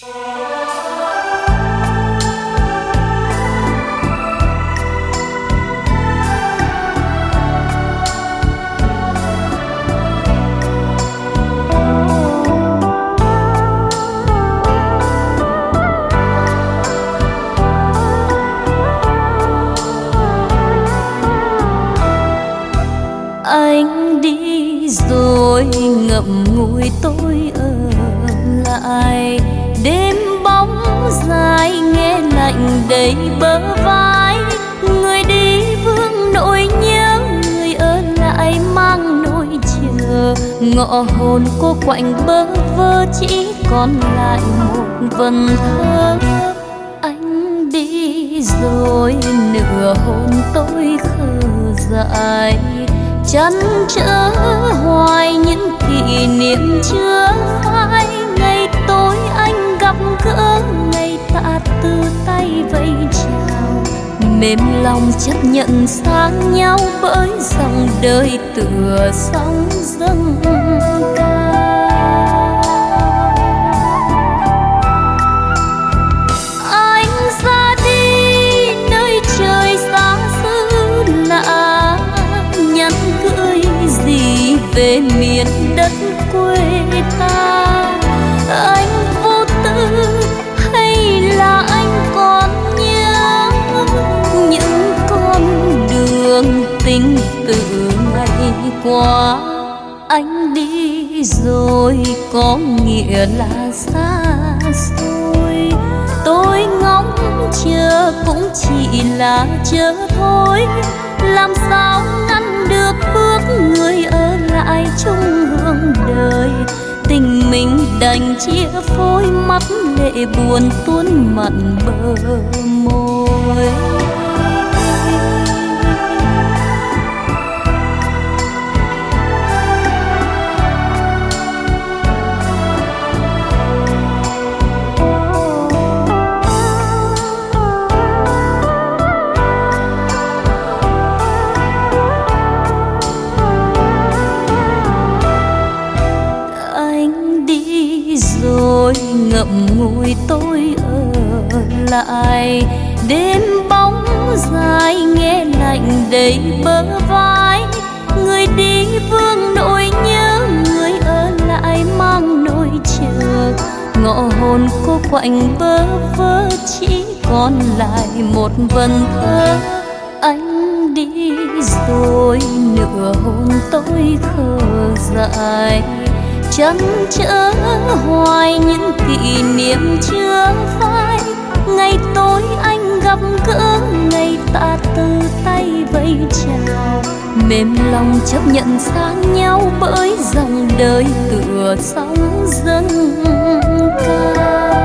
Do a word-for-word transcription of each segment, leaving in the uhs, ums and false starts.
Anh đi rồi ngậm ngùi tôi ở lại, đêm bóng dài nghe lạnh đầy bờ vai. Người đi vương nỗi nhớ, người ở lại mang nỗi chờ. Ngọ hồn cô quạnh bơ vơ chỉ còn lại một vần thơ. Anh đi rồi nửa hồn tôi khờ dại, chăn trở hoài những kỷ niệm chưa phai. Ngày tối anh gặp gỡ, ngày ta từ tay vẫy chào, mềm lòng chấp nhận xa nhau bởi dòng đời tựa sóng dâng cao. Anh ra đi nơi trời xa xứ lạ, nhắn gửi gì về miền đất quê ta. Anh vô tư hay là anh còn nhớ những con đường tình từ ngày qua? Anh đi rồi có nghĩa là xa xôi, tôi ngóng chờ cũng chỉ là chờ thôi. Làm sao ngăn được bước người ở lại chung hương đời? Tình mình đành chia phôi, mắt lệ buồn tuôn mặn bờ môi. Ngậm ngùi tôi ở lại, đêm bóng dài nghe lạnh đầy bờ vai. Người đi vương nỗi nhớ, người ở lại mang nỗi chờ. Ngọ hồn cô quạnh bơ vơ chỉ còn lại một vần thơ. Anh đi rồi nửa hồn tôi khờ dại, chăn trở hoài những kỷ niệm chưa phai. Ngày tối anh gặp gỡ, ngày ta từ tay vẫy chào, mềm lòng chấp nhận xa nhau bởi dòng đời tựa sóng dâng cao.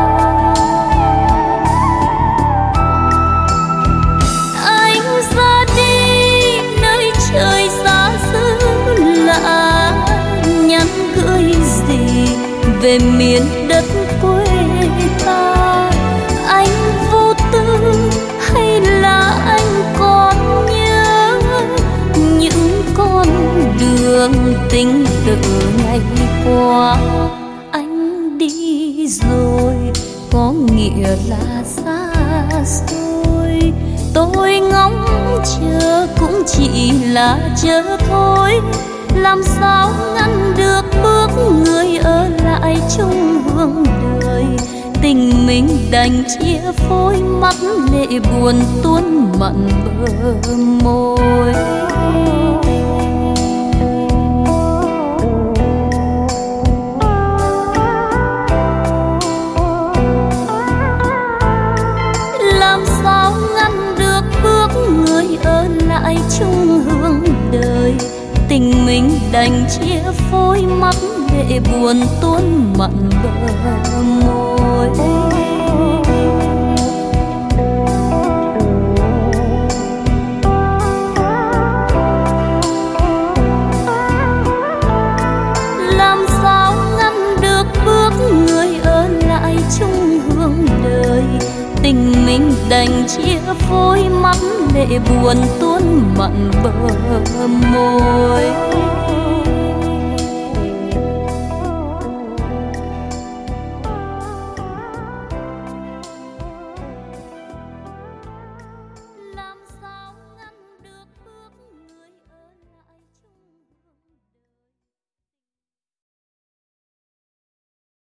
Anh ra đi nơi trời xa xứ lạ, nhắn gửi gì về miền đất quê ta? Anh vô tư hay là anh còn nhớ những con đường tình từ ngày qua? Anh đi rồi có nghĩa là xa xôi, tôi ngóng chờ cũng chỉ là chờ thôi. Làm sao ngăn được bước người ở lại chung hương đời? Tình mình đành chia phôi, mắt lệ buồn tuôn mặn bờ môi. Làm sao ngăn được bước người ở lại chung hương đời? Tình mình đành chia phôi, mắt lệ buồn tuôn mặn bờ môi. Làm sao ngăn được bước người ở lại chung hương đời? Tình mình đành chia phôi, mắt lệ buồn tuôn mặn bờ môi.